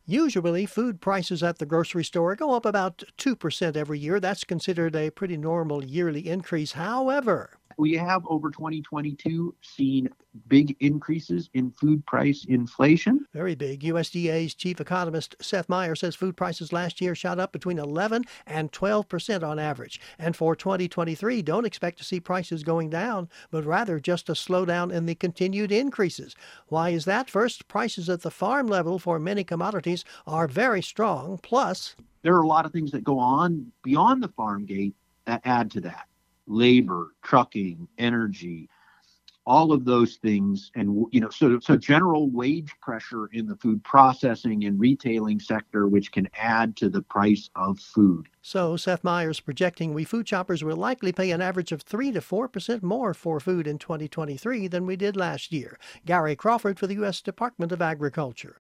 Usually, food prices at the grocery store go up about 2% every year. That's considered a pretty normal yearly increase. However, We have over 2022 seen big increases in food price inflation. very big. USDA's chief economist Seth Meyer says food prices last year shot up between 11 and 12% on average. And for 2023, don't expect to see prices going down, but rather just a slowdown in the continued increases. Why is that? First, prices at the farm level for many commodities are very strong. Plus, There are a lot of things that go on beyond the farm gate that add to that: labor, trucking, energy, all of those things. And so general wage pressure in the food processing and retailing sector, which can add to the price of food. so Seth Meyer's projecting we food shoppers will likely pay an average of 3 to 4% more for food in 2023 than we did last year. Gary Crawford for the U.S. Department of Agriculture.